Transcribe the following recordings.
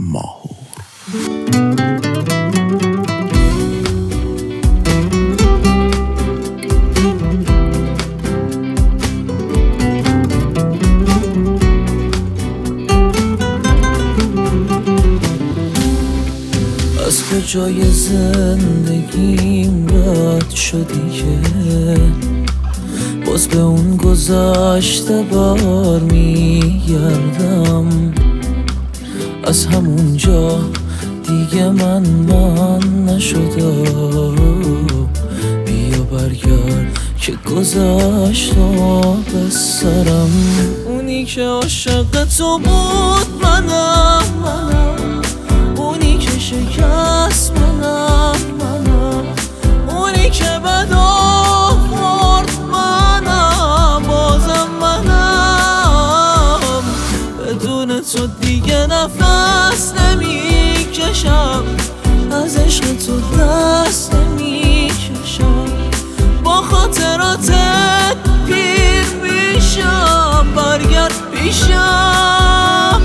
ماهور. از کجای زندگیم رد شدی که باز به اون گذشته بار میگردم؟ از همونجا دیگه من نشدم. بیا برگرد که گذشت و بسرم. اونی که عاشق تو بود منم، اونی که شکست منم، اونی که بد آورد منم، بازم منم. بدون تو دیگه نفس نمیکشم، از عشق تو دست نمیکشم. با خاطراتت پیر میشم، برگرد پیشم.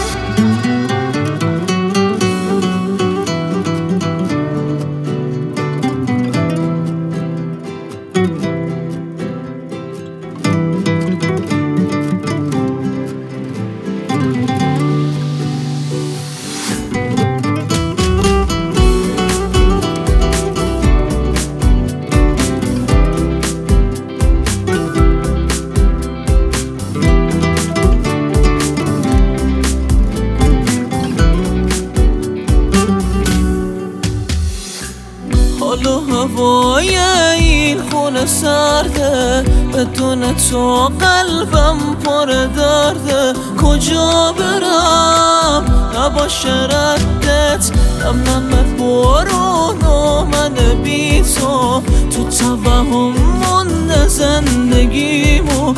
حال و هوای این خونه سرده، بدون تو قلبم پر درده. کجا برم نباشه ردت، نم بارون و من بی تو. تو توهم مونده زندگیمو،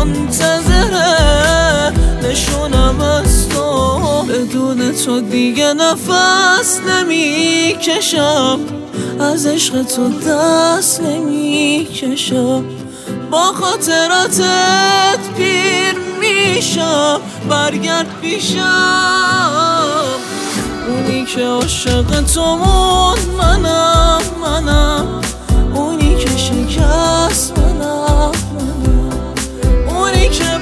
منتظره نشونم از تو. بدون تو دیگه نفس نمیکشم، از عشق تو دست نمیکشم. با خاطراتت پیر میشم، برگرد پیشم. اونی که عاشق تو موند منم، اونی که شکست منم، اونی که